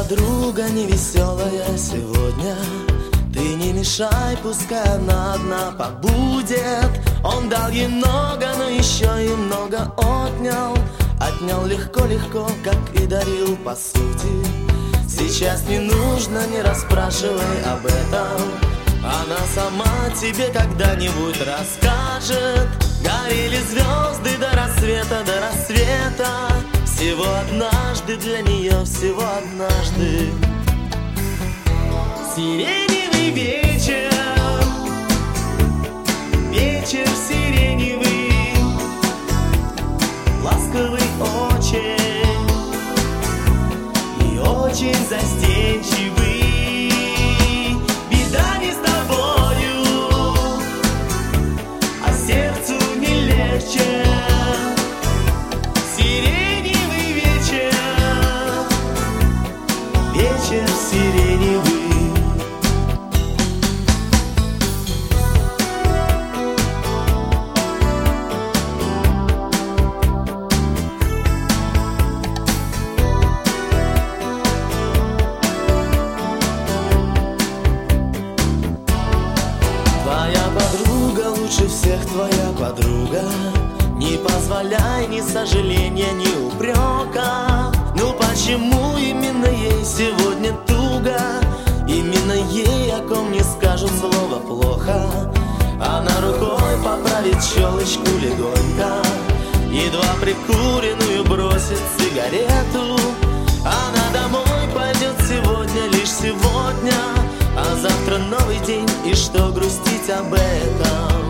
подруга невеселая сегодня. Ты не мешай, пускай она одна побудет. Он дал ей много, но еще и много отнял. Отнял легко-легко, как и дарил по сути. Сейчас не нужно, не расспрашивай об этом. Она сама тебе когда-нибудь расскажет. Горели звезды до рассвета, до рассвета. Всего однажды для нее, всего однажды. Сиреневый вечер, вечер сиреневый, ласковый очень и очень застенчивый. Беда не с тобою, а сердцу не легче. Сиреневый вечер, вечер сиреневый. Твоя подруга лучше всех, твоя подруга. Не позволяй ни сожаления, ни упрека. Ну почему именно ей сегодня туго? Именно ей, о ком не скажут слово плохо. Она рукой поправит челочку легонько. Едва прикуренную бросит сигарету. Она домой пойдет сегодня, лишь сегодня. А завтра новый день, и что грустить об этом?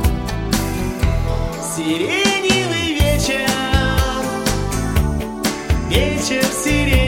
Сиреневый вечер, вечер сиреневый.